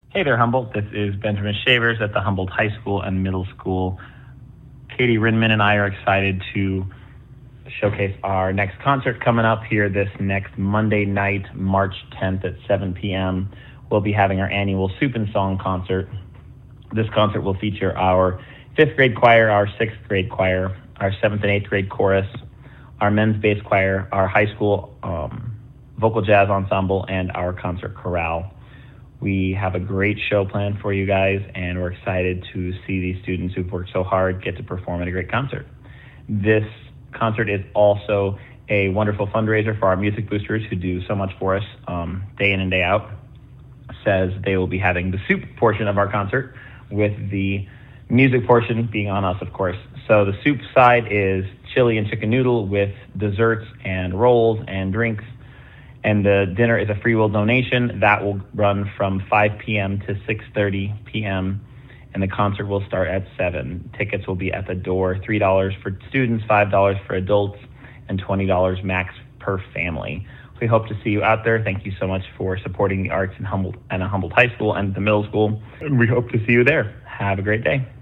Hey there, Humboldt. This is Benjamin Shavers at the Humboldt High School and Middle School. Katie Rinman and I are excited to showcase our next concert coming up here this next Monday night, March 10th at 7 p.m. We'll be having our annual Soup and Song concert. This concert will feature our 5th grade choir, our 6th grade choir, our 7th and 8th grade chorus, our men's bass choir, our high school vocal jazz ensemble, and our concert chorale. We have a great show planned for you guys, and we're excited to see these students who've worked so hard get to perform at a great concert. This concert is also a wonderful fundraiser for our music boosters who do so much for us day in and day out. Says they will be having the soup portion of our concert, with the music portion being on us, of course. So the soup side is chili and chicken noodle with desserts and rolls and drinks. And the dinner is a free will donation that will run from 5 p.m. to 6:30 p.m. and the concert will start at 7. Tickets will be at the door, $3 for students, $5 for adults, and $20 max per family. We hope to see you out there. Thank you so much for supporting the arts in Humboldt and Humboldt High School and the middle school. And we hope to see you there. Have a great day.